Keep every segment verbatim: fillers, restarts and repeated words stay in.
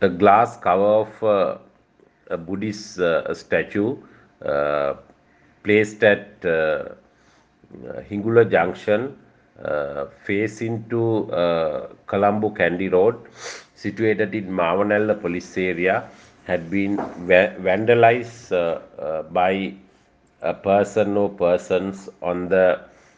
a glass cover of uh, a Buddhist uh, statue uh, placed at uh, Hingula Junction, uh, face into uh, Colombo Candy Road, situated in Mavanella police area, had been va- vandalized uh, uh, by a person or persons on the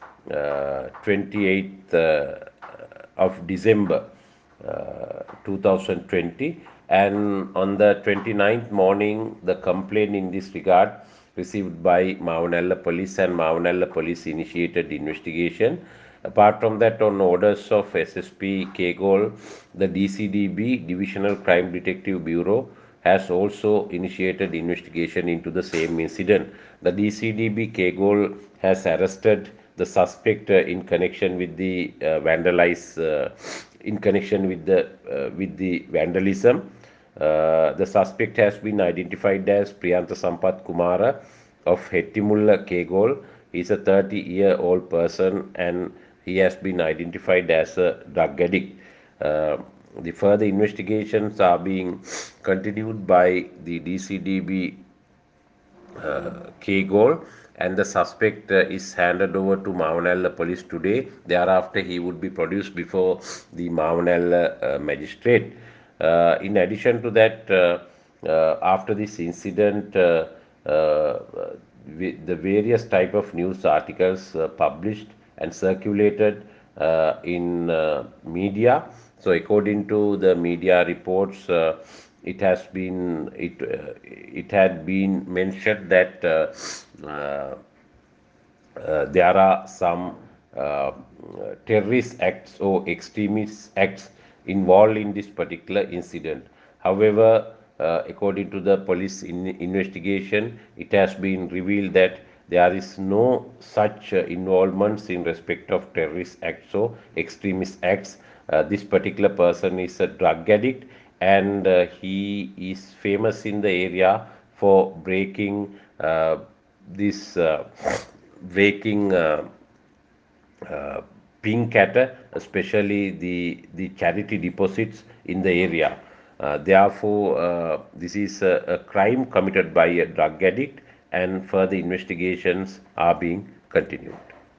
uh, twenty-eighth uh, of December uh, two thousand twenty, and on the twenty-ninth morning the complaint in this regard received by Mavanella police, and Mavanella police initiated investigation. Apart from that, on orders of S S P Kegol, the D C D B Divisional Crime Detective Bureau has also initiated investigation into the same incident. The D C D B Kegol has arrested the suspect uh, in connection with the uh, vandalize uh, in connection with the uh, with the vandalism. Uh, the suspect has been identified as Priyantha Sampath Kumara of Hettimulla Kegol. He is a thirty year old person and he has been identified as a drug addict. Uh, the further investigations are being continued by the D C D B uh, Kegol, and the suspect uh, is handed over to Mavanella police today. Thereafter, he would be produced before the Mavanella uh, magistrate. Uh, in addition to that, uh, uh, after this incident, uh, uh, the various type of news articles uh, published and circulated uh, in uh, media. So, according to the media reports, uh, it has been it uh, it had been mentioned that uh, uh, uh, there are some uh, terrorist acts or extremist acts involved in this particular incident. However, uh, according to the police in investigation, it has been revealed that there is no such uh, involvements in respect of terrorist acts or extremist acts. Uh, this particular person is a drug addict, and uh, he is famous in the area for breaking uh, this uh, breaking uh, uh, pink cat, especially the the charity deposits in the area. Uh, therefore, uh, this is a, a crime committed by a drug addict, and further investigations are being continued.